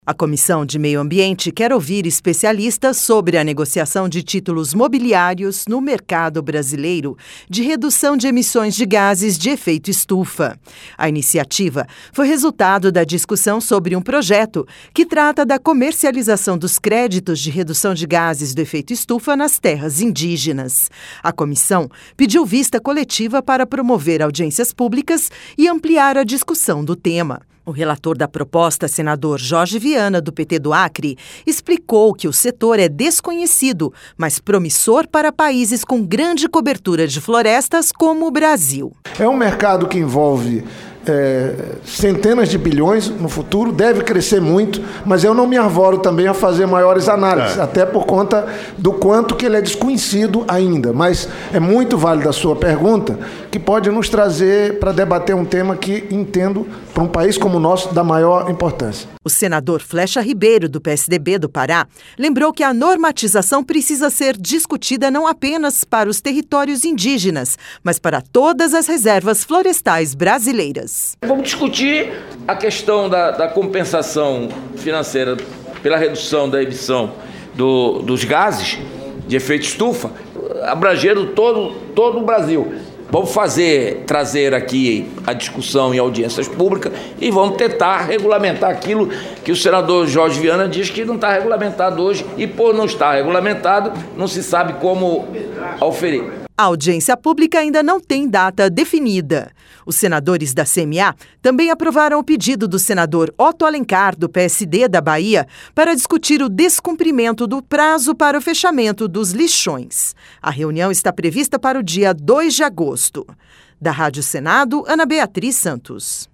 A Comissão de Meio Ambiente quer ouvir especialistas sobre a negociação de títulos mobiliários no mercado brasileiro de redução de emissões de gases de efeito estufa. A iniciativa foi resultado da discussão sobre um projeto que trata da comercialização dos créditos de redução de gases do efeito estufa nas terras indígenas. A comissão pediu vista coletiva para promover audiências públicas e ampliar a discussão do tema. O relator da proposta, senador Jorge Viana, do PT do Acre, explicou que o setor é desconhecido, mas promissor para países com grande cobertura de florestas como o Brasil. É um mercado que envolve centenas de bilhões no futuro, deve crescer muito, mas eu não me arvoro também a fazer maiores análises, até por conta do quanto que ele é desconhecido ainda. Mas é muito válida a sua pergunta, que pode nos trazer para debater um tema que, entendo, para um país como o nosso, da maior importância. O senador Flecha Ribeiro, do PSDB do Pará, lembrou que a normatização precisa ser discutida não apenas para os territórios indígenas, mas para todas as reservas florestais brasileiras. Vamos discutir a questão da compensação financeira pela redução da emissão dos gases de efeito estufa, abrangendo todo o Brasil. Vamos trazer aqui a discussão em audiências públicas e vamos tentar regulamentar aquilo que o senador Jorge Viana diz que não está regulamentado hoje e, por não estar regulamentado, não se sabe como auferir. A audiência pública ainda não tem data definida. Os senadores da CMA também aprovaram o pedido do senador Otto Alencar, do PSD da Bahia, para discutir o descumprimento do prazo para o fechamento dos lixões. A reunião está prevista para o dia 2 de agosto. Da Rádio Senado, Ana Beatriz Santos.